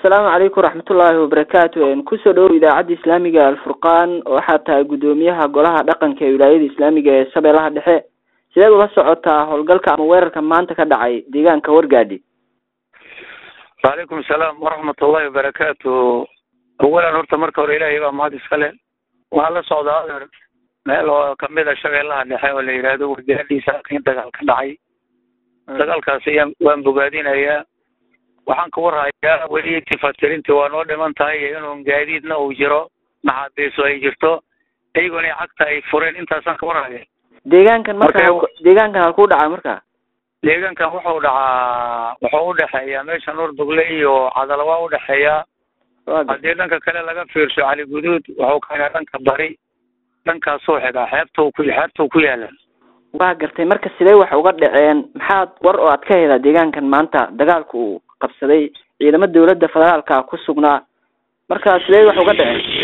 السلام عليكم ورحمة الله وبركاته. إن كسر دور إذاعة إسلامية الفرقان وحتى قدوميها قولها دقن كولاية إسلامية سبع لها دحى سيد الله سعوتها هالقلك عموير كمان تكدعي ديجان كورجادي. وعليكم السلام ورحمة الله وبركاته. أولا نورت مركور إلهي وما تسخله وهلا صعود هذا ما له كمية الشغل الله دحى ولا يرادو ودي ساكن دقال كدعي دقال كاسيا وان بقادين أياه waxaan ka warhayaa weli tifatirintii waa noo dhiman tahay inuu gaadiidna uu jiro maxaabiis ay jirto ayaguna cagta ay fureen intaasaan ka warhayaa deegaankan halkuu dhacaa markaa deegaankan wuxuu u dhaxeeyaa meesha Nuur Dugle iyo Cadala waa u dhaxeeyaa hadii dhanka kale laga fiirsho Cali Guduud wuxuu ka yahay dhanka bari dhanka soo xiga xeebta ku yaala waa gartay marka sidee wax uga dhaceen maxaad war oo aad ka heedaa deegaankan maanta dagaalku qabsaday ciidamada dawladda federaalka ku sugnaa marka sidee wax uga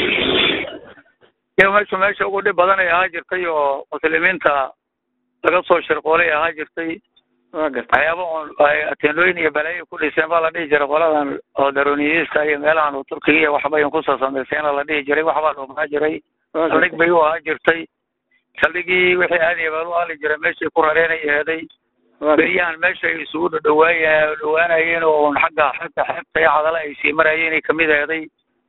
dhaceen meesha ugu dhib badan ay jirtay oo muslimiinta laga soo shirqoolay jirtay waa gartay ayaabo ay ateenooyin iyo balaayo ku dhiseen baa la dhihi jiray qoladan oo darooniyista iyo meelahan oo Turkiga waxba ay ku sameeyeen la dhihi jiray waxba loo baahan jiray saldhig bay u jirtay saldhigii wixii aadi baa loo ali jiray meeshii ku rareenayay بريان ماشي يسود دوايا دوانا oo xagga xeebta Cadala ay sii marayeen kamida yaday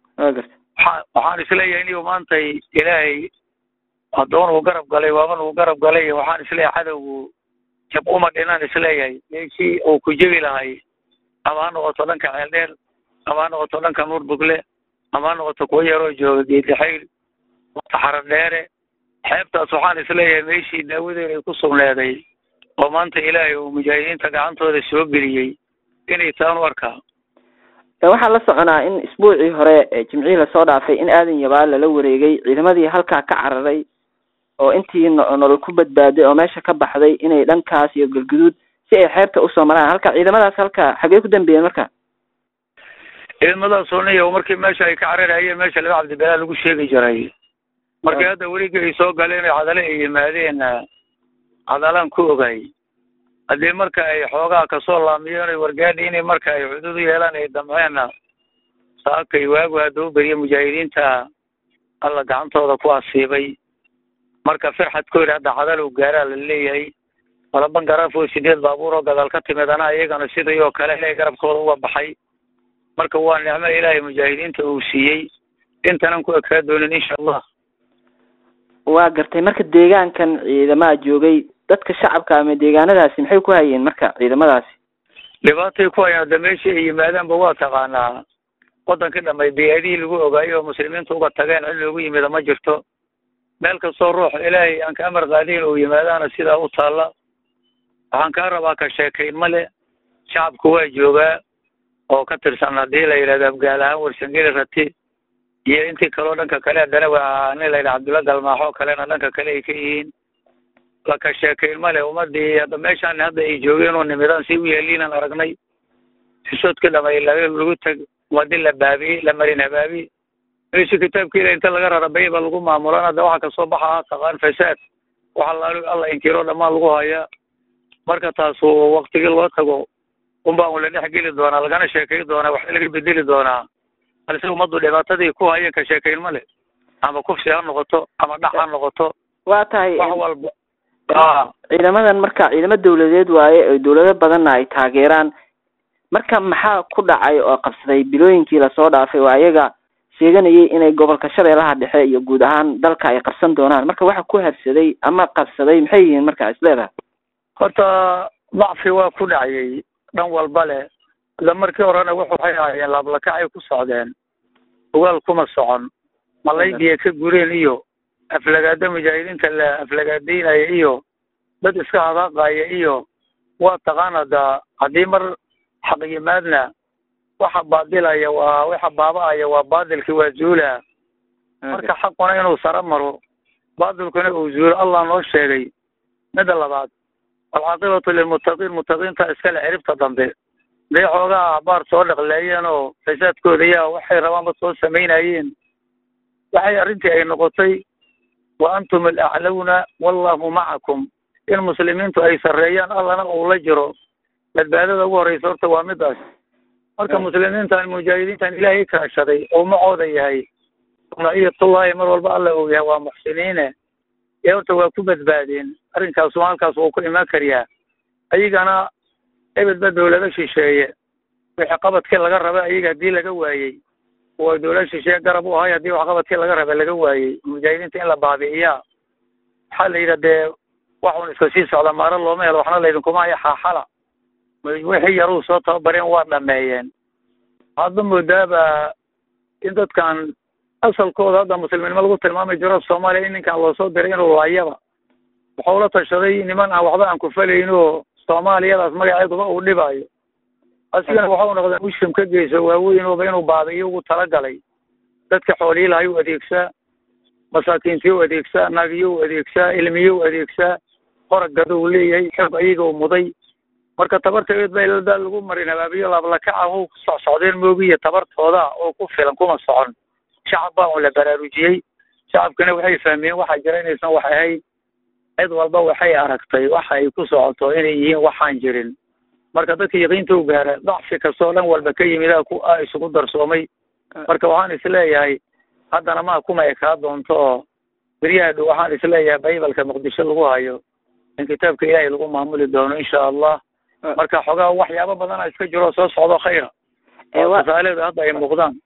waxaan isleeyahay inuu maanta Ilaahay adoon uu garab galay waxaan isleeyahay cadawgu jab uma dhinaan isleeyahay meeshii uu ku jabi lahay ama noqoto dhanka Ceeldheer ama noqoto dhanka Nuur Dugle ama noqoto ku yaro jooga Geedixayl taxarar dheere xeebtaas waxaan isleeyahay meeshii daawadeena ku sugnaaday oo maanta Ilaahay uu mujaahidiinta gacantooda soo geliyay inay taan warka waxaa la soconaa in isbuucii hore jimcihii la soo dhaafay in aadan yabaal la wareegay ciidamadii halka ka cararay oo intii nolol ku badbaaday oo meesha ka baxday inay dhankaas iyo galguduud si ay xeebta u soo maraan halka ciidamadaas xagee ku dambeeyeen marka ciidamadaas oo markii meesha ay ka cararayeen meesha Laba Cabdibilaal lagu sheegay jiray markii hadda wariga ay soo galeen Cadala ay yimaadeen Cadalan ku ogay hadii marka ay xoogaa ka soo laamiyeen wargaadin marka ay xuduud yeelan ay damceena saakay waagu haduu bariye mujaahidiinta alla gacantooda ku asiibay marka farxadkooda hadda Cadala u gaaraa la leeyahay wala bangaraafo sideed baabuur oo gadaal ka timidana ayagana sidoo kale ay garabkooda uga baxay marka waa nicmo Ilaahay mujaahidiinta uu siiyay intaan ku ekaado doonin insha Allah waa gartay marka deegaankan ciidamada joogay dadka shacabka ama deegaanadaasi maxay ku hayeen marka ciidamadaasi dhibaatay ku hayeen dameesha ay yimaadaan waa taqaanaa wadanka dhamay beeyadii lagu ogaayo muslimiintu uga tageen in lagu yimid ma jirto meel ka soo ruux Ilaahay aan ka amar qaadin oo yimaadaan sida u taala waxaan ka rabaa ka sheekayn male shacabku waa joogaa oo ka tirsan hadii la yiraahdo abgaalaha warsangeli rati iyo intii kale dhanka kale hadana waa nin la yiraahdo Abdullah Galmaaxo kale dhanka kale ay ka yihiin la ka sheekayn male umadii hadda meeshan hadda ay joogeen oo nimadan si u yeelinaan aragnay si sodka dhamay lagu tag wadin la baabi la marin habaabi meeshii kitaabkiina inta laga rarabay baa lagu maamulana waxa ka soo baxa taqaan fasaad waxa Allah inkiro dhamaan lagu haya marka taas oo waqtiga loo tago umba uu la dhex geli doona lagana sheekay doona wax laga bedeli doona balse umadu dhibaatadii ku hayeen ka sheekayn male ama kufsi ha noqoto ama dhax ha noqoto waa tahay wax walba ciidamadan marka ciidamada dawladeed waaye dawlado badan ay taageeraan marka maxaa ku dhacay oo qabsaday bilooyinkii la soo dhaafay oo ayaga sheeganayay inay gobolka Shabeellaha Dhexe iyo guud ahaan dalka ay qabsan doonaan marka waxa ku habsaday ama qabsaday maxay yihiin marka isleedahay horta dhacfi waa ku dhacay dhan walba leh markii horena wuxuu hayay laablakacay ku socdeen ogaal kuma socon malaydiya ka gureen iyo aflagaada mujaahidiinta la aflagaadinaya iyo dad iska hadaqaya iyo waa taqaanada hadii mar xaq yimaadna waxa baadilaya waa waxa baabaya waa baadilkii waa zuula marka xaquna inuu sara maro baadilkuna uu zuulo Allah noo sheegay mid labaad العاقبة للمتقين متقين تأسكال عرفت ضمبي ليه حوغا عبار صورق لأيانو فساد كوريا وحي روان بطول سمين أيين وحي أرنتي أي نقطي وأنتم الأعلون والله معكم المسلمين تو أي سريان الله نقول لجرو للبعدة هو رئيسورة وامداش marka muslimiintan mujaahidiintan ilaahay kaashaday oo macooda yahay naciyatullaahi mar walba alla uu yahay waa muxsiniine ee horta waa ku badbaadeen arrinkaas halkaas wuu ku imaan kariyaa ayagana ebedba dawlada shisheeye wixii qabadkii laga raba ayaga haddii laga waayey oo dawlad shisheeye garab u ahay haddii wax qabadkii laga raba laga waayey mujaahidiinta in la baabi'iyaa waxaa la yidhi dee waxun iska sii socda maaro looma helo waxna laydinkuma haya xaaxala wixii yaruu soo tababareen waa dhameeyeen hadda moodaaba in dadkan asalkooda hadda muslimnimo lagu tilmaami jiro soomaaliya in ninkan loo soo diray inuu laayaba wuxuu la tashaday niman aan waxba aan ku falayn oo soomaaliyadaas magaceeduba uu dhibaayo asigana waxau noqday mushrim ka geyso waaweynooba inuu baabi'iyo ugu talagalay dadka xoolihiilahay u adeegsaa masaakiintii u adeegsaa naagiyo u adeegsaa ilmiyo u adeegsaa qoragada uu leeyahay xoog ayaga u muday marka tabarteed baa ilaa lagu marin habaabiyo laablakaca ku socdeen moogiyo tabartooda oo ku filan kuma socon shacab baa la baraarujiyey shacabkana waxay fahmeen waxa jira inaysan wax ahayn cid walba waxay aragtay waxa ay ku socoto inay yihiin waxaan jirin marka dadka yaqiinta u gaara dacfi kastoo dhan walba ka yimid isugu darsoomay marka waxaan isleeyahay haddana ma kuma ekaa doonto oo beryaha dhow waxaan isleeyahay baybalka muqdisho lagu hayo in kitaabka ilaahay lagu maamuli doono insha allah marka xogaa waxyaabo badana iska jiro soo socdo khayra masaaleeda hadda ay muuqdaan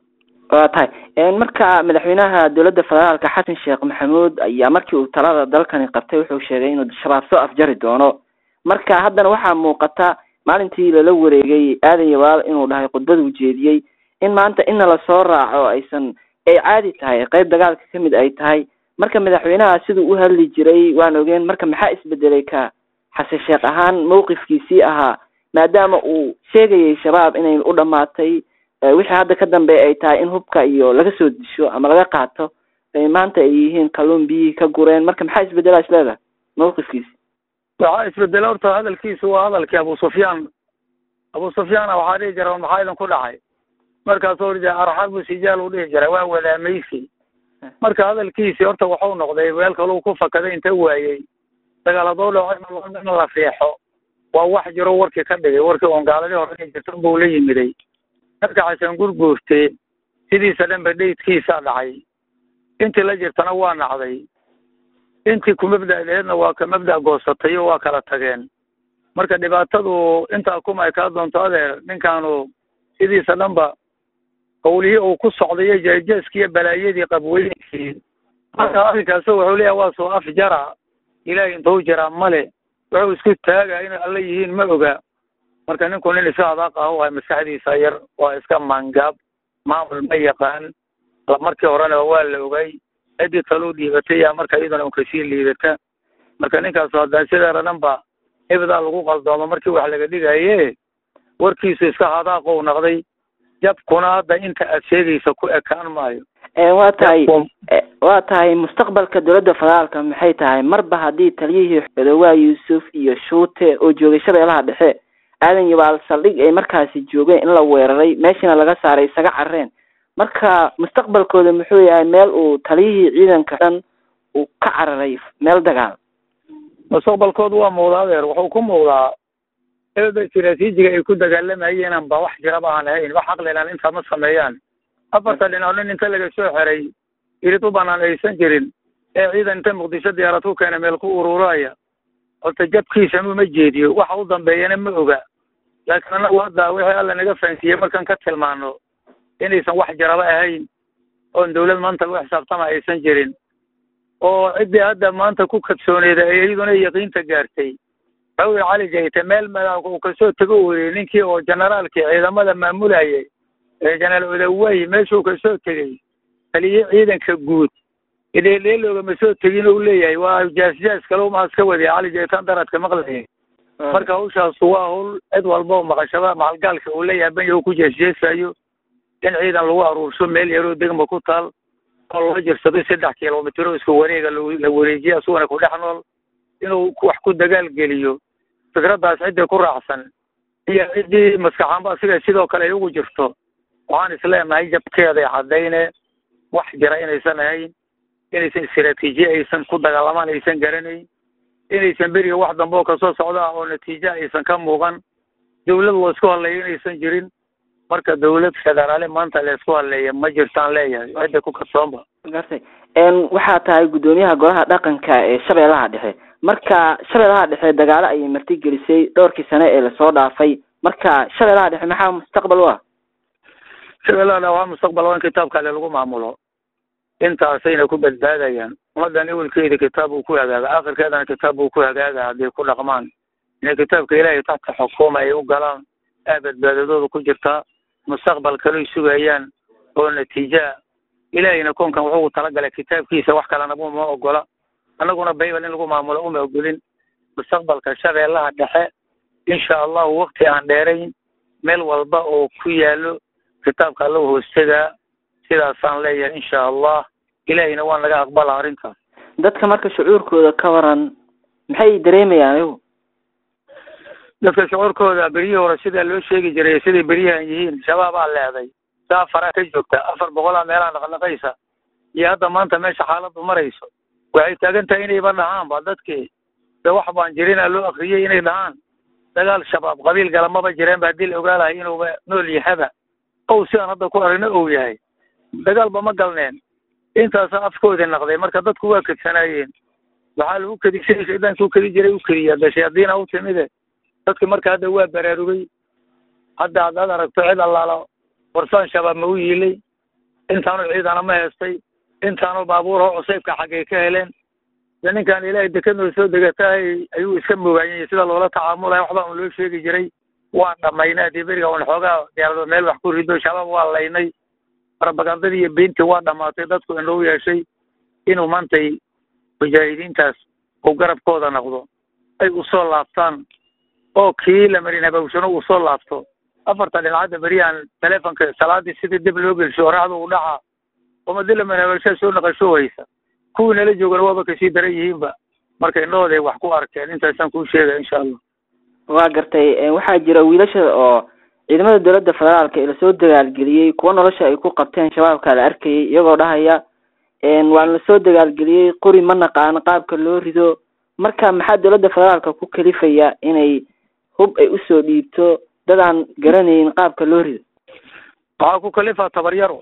waa tahay marka madaxweynaha dowladda federaalka xasan sheekh maxamuud ayaa markii uu talada dalkani qabtay wuxuu sheegay inuu shabaab soo afjari doono marka haddana waxaa muuqata maalintii lala wareegay aadan yabaal inuu dhahay khudbad uu jeediyey in maanta inna lasoo raaco ay caadi tahay qayb dagaalka kamid ay tahay marka madaxweynaha siduu u hadli jiray waan ogeen marka maxaa isbedelay ka xasan sheekh ahaan mawqifkiisii ahaa maadaama uu sheegayay shabaab inay u dhamaatay wixii hadda ka dambeeya ay tahay in hubka iyo laga soo disho ama laga qaato maanta ay yihiin kalluun biyihii ka gureen marka maxaa isbedelaa isleedahay mawqifkiisi waxaa isbedela horta hadalkiisu waa hadalkii abu sufyaan waxaa dhihi jira maxaa idin ku dhacay markaasuu dhihi jira arxabu sijaal uu dhihi jiray waa wadaamaysi marka hadalkiisi horta waxuu noqday weel kaluu ku fakaday inta waayey dagaal hadduu dhaco in la riixo waa wax jiro warkii ka dhigay warkii oon gaaladii hore jirtan buu la yimiday marka xasan gurguurte sidiisa dhanba dheydkiisaa dhacay intii la jirtana waa nacday intii ku mabda'deedna waa ka mabda' goosatay oo waa kala tageen marka dhibaatadu intaa kuma ekaa doonto adeer ninkaanu sidiisa dhanba qawlihii uu ku socdayo jeejeeskii iyo balaayadii qabweynkii marka arrinkaas wuxuu leeyahay waa soo afjara ilaahay intuu jiraa male wuxuu isku taagaa inay alla yihiin ma oga marka ninku nin iska hadaaq ah waa maskaxdiisa yar waa iska mangaab maamul ma yaqaan markii horena waa la ogay ciddii taluu dhiibatay yaa marka iyadana un kasii liidata marka ninkaas haddaan sideeda dhanba hebdaa lagu qaldoomo markii wax laga dhigaye warkiisu iska hadaaqou noqday jabkuna hadda inta aad sheegaysa ku ekaan maayo waa tahay mustaqbalka dowladda federaalka maxay tahay marba haddii taliyihii xodowaa yuusuf iyo shuute oo joogay shabeellaha dhexe aadan yabaal saldhig ay markaasi joogeen in la weeraray meeshina laga saaray isaga carreen marka mustaqbalkooda muxuu yahay meel uu taliyihii ciidanka dhan uu ka cararay meel dagaal mustaqbalkoodu waa muuqdaa adeer wuxuu ku muuqdaa eeda istiraatiijiga ay ku dagaalamayeen ba wax jiraba aan ahayn wax caqlilan inta ma sameeyaan afarta dhinac nin inta laga soo xiray irid u banaan aysan jirin ee ciidan inta muqdisho diyaarad ku keena meel ku ururaya horta jabkiisa ma jeediyo waxa u dambeeyana ma oga laakiin anagu hadda wixii alla naga fahansiiyey markaan ka tilmaano inaysan wax jiraba ahayn oon dawlad maanta lagu xisaabtama aysan jirin oo ciddii hadda maanta ku kadsooneeda ee iyaduna yaqiinta gaartay xawli cali jayte meel uu kasoo tago weeyey ninkii oo generaalkii ciidamada maamulayay ee jenaraal odaway meeshuu kasoo tegey taliye ciidanka guud idheelooga ma soo tegin uu leeyahay waa jaasjaas kale umaas ka wadiya cali jaytaan daradka maqlayay marka hawshaas waa hawl cid walba oo maqashada macalgaalka uu leeyahay banyo ku jeesjeesayo in ciidan lagu aruurso meel yaroo degma ku taal oo loo jirsado 3 kilomitir oo isku wareega la wareejiyo asugana ku dhex nool inuu wax ku dagaal geliyo fikradaas cidda ku raacsan iyo ciddii maskaxaanba sidoo kale ay ugu jirto waxaan isleenahay jabkeeda cadayne wax jira inaysan ahayn inaysan istiraatiijiye aysan ku dagaalamaan aysan garanayn inaysan beriga wax dambe oo kasoo socda oo natiijo aysan ka muuqan dawlad loo isku hadlayo inaysan jirin marka dawlad federaale maanta la isku haleeya ma jirtaan leeyahay cidda ku kalsoonba. gartay waxaa tahay gudoomiyaha golaha dhaqanka ee Shabeellaha Dhexe. Marka Shabeellaha Dhexe dagaalo ay marti gelisay dhowrkii sano ee la soo dhaafay. marka Shabeellaha Dhexe maxaa mustaqbal u ah? Shabeellaha waa mustaqbal waan kitaabka lagu maamulo intaasayna ku badbaadayaan wadan awalkeeda kitaab uu ku hagaaga aakhirkeedana kitaab uu ku hagaaga hadii ku dhaqmaan in kitaabka Ilaahay taabta xukuuma ay u galaan badbaadadooda ku jirta mustaqbal kale sugayaan oo natiijo Ilaahayna koonkan wuxuu tala galay kitaabkiisa wax kale ma ogola anaguna Bible in lagu maamulo uma ogolin mustaqbalka Shabeellaha Dhexe insha Allah waqti aan dheerayn meel walba oo ku yaalo kitaabka loo hoosteeda sidaasaan leeyahay insha Allah Ilaahayna waan laga aqbalaa arrintaas. dadka marka shucuurkooda ka waran maxay dareemayaan dadka shucuurkooda beriyo hore sida loo sheegi jiray sidii beriyahan yihiin shabaab aa leeday saafara ka joogta 400 meelaan dhaqnaqaysa iyo hadda maanta meesha xaaladdu marayso waxay taagan tahay inay banahaan ba dadkii wax baan jirin loo akhriyay inay dhahaan dagaal shabaab qabiil galamaba jireen ba dil ogaalahay inuu nool yahay oo sidaan hadda ku aragna oo yahay dagaalba ma galneen intaas afkooda naqday marka dadku waa kadsanayeen waxa lagu kadisay ciidanku kadi jiray u kaliya dashaadiina u timide dadku marka hadda waa baraarugay hadda aad aragto cid allaala warsan shabaab ma u yiilay intaanu ciidana ma heestay intaanu baabuur oo cusubka xagee ka heleen ninkan Ilaahay dekanoo soo degatay ayuu iska moogaayay sida loola tacaamulay waxba uu loo sheegi jiray waa dhamaynaa dibiriga oo xoogaa diyaarado meel wax ku rido shabaab waa laynay propagandadii iyo beenti waa dhamaatay dadku inuu yeeshay inuu maantay mujaahidiintaas oo garabkooda noqdo ay u soo laabtaan oo kii la marina bawshano u soo laabto afarta dhinaca bariyan telefoonka salaadii sidii dib loo gelsho raacdo u dhaca oo madila manawalsha soo naqasho waysa kuwina la joogan waaba ka sii daran yihiinba marka inooday wax ku arkeen intaasan ku sheegay insha Allah. waa gartay waxaa jira wiilasha oo ciidamada dawladda federaalka ee soo dagaalgeliyay kuwa nolosha ay ku qabteen shabaabka la arkay iyagoo dhahaya waan la soo dagaalgeliyay qori ma naqaan qaabka loo rido marka maxaa dawladda federaalka ku kalifaya inay hub ay u soo dhiibto dadaan garanayn qaabka loo rido? waxaa ku kalifa tabaryaro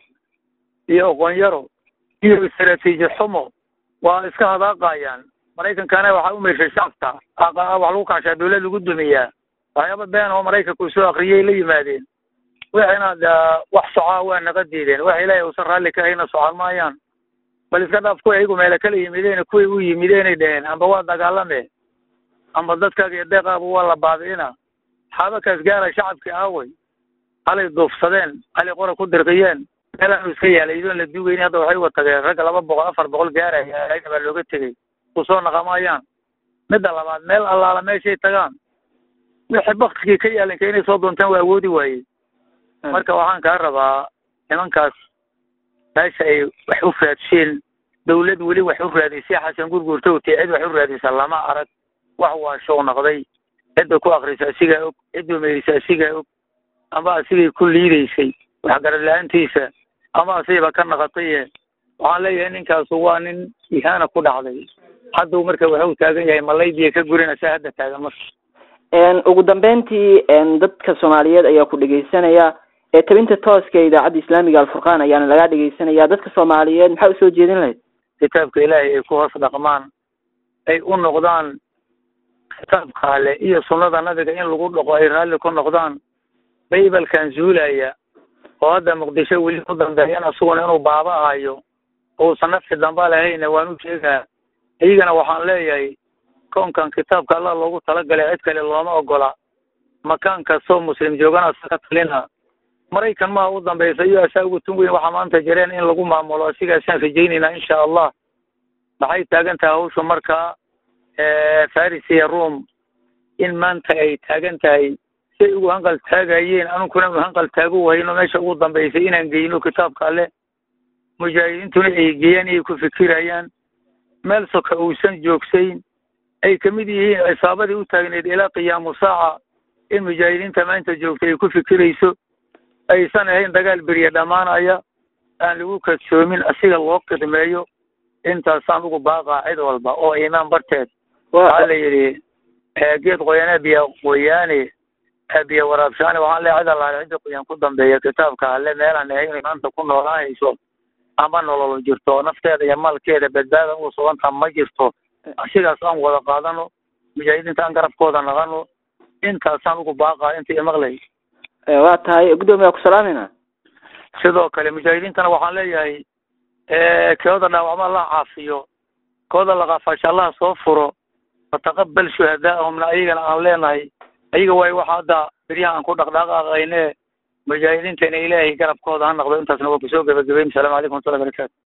iyo aqoon yaro iyo istiraatiiji xumo waa iska hadaaqayaan Mareykankana waxa u meeshay shacabka wax lagu kaashay dawlad lagu dumiyaa waxyaabo been oo Mareykanku soo akhriyay la yimaadeen waxayna wax socaa waa naga diideen wax Ilaahay uu sarraali ka hayna socon maayaan bal iska dhaaf ku ayagu meel kale yimideen kuwii u yimideen dheen amba waa dagaalame amba dadkaaga iyo deeqaaba waa la baabiina xabakaas gaara shacabka aaway halay doofsadeen halay qora ku dirqiyeen meelaha iska yaalayeen la duugay hadda waxay watageen rag 200 400 gaaraya ayna looga tagay kusoo naqamayaan mid labaad meel allaala meeshay tagaan wixii baqtigii ka yaalan inay soo doontaan waa awoodi waayay marka waxaan ka rabaa nimankaas meesha ay wax u raadsheen dawlad wali wax u raadisay xasan gurgurto cid wax u raadisay lama arag wax waa soo noqday cid ku akhrisa asiga cid meeysa asiga amba asiga ku liideysay wax garan laantiisa ama asiga ka naqatay waxaan leeyahay ninkaas waa nin ihaana ku dhacday hadda marka wuxuu taagan yahay malaydiya ka gurinaysa hadda taagan marka ugu dambeyntii dadka Soomaaliyeed ayaa ku dhageysanaya tabinta tooska idaacadda Islaamiga Al-Furqaan ayaana laga dhageysanaya dadka Soomaaliyeed maxay u soo jeedin lahayd kitaabka Ilaahay ay ku hoos dhaqmaan ay u noqdaan kitaabka Alle iyo sunnada nabiga in lagu dhaqo ay raali ku noqdaan Bible kan zuulaya oo hadda Muqdisho wali ku dambeeyana sugan inuu baaba ahayo oo sanadkii dambe lahayn waan u sheegaa iyagana waxaan leeyahay koonkan kitaabka Allah loogu talagalay cid kale looma ogola makaan kasto muslim joogana ka talina Mareykan ma u dambeysay iyo asagu tunweyn waxa maanta jireen in lagu maamulo asigaasaan rajaynayna insha Allah waxay taagan tahay hawsha marka Faris iyo Rome in maanta ay taagan tahay si ugu hanqal taagayeen anuguna hanqal taagu wayno meesha ugu dambeysay inaan geeyno kitaabka Alle mujaahidiintuna ay geeyaan ay ku fikirayaan meel soka uusan joogsayn ay kamid yihiin isaabadii u taagneed ilaa qiyaam saaca in mujaahidiinta maanta joogtay ay ku fikirayso aysan ahayn dagaal beriya dhamaanaya aan lagu kadsoomin asiga loo qidmeeyo intaasaan ugu baaqaa cid walba oo iimaan barteed waxaa la yidhi geed qoyana biyo qoyaane أبي ورابشاني وعن لي عدا الله عندك ينقضم بي كتابك اللي ميلا نهيني أنت كنا وراهي شو أما نولو جرتو نفتيد يمال كيدا بدادا وصوان ما جرتو أشياء سام ولا قادنو مجاهدين تنقرب كودا نغنو أنت سامك باقا أنت مغلي واتهاي قدومي أكو سلامنا sidoo kale mujaahidiintana waxaan leeyahay kooda dhaawacma Allah caafiyo kooda la qaafasho Allah soo furo fataqabbal shuhadaahumna ayagana aan leenahay ayaga way waxa hadda bariyahan ku dhaqdhaqaaqayne mujaahidiinta Ilaahay garabkooda ha noqdo intaasna waa ku soo gabagabeeyay. Assalaamu alaykum wa rahmatullahi wa barakatuh.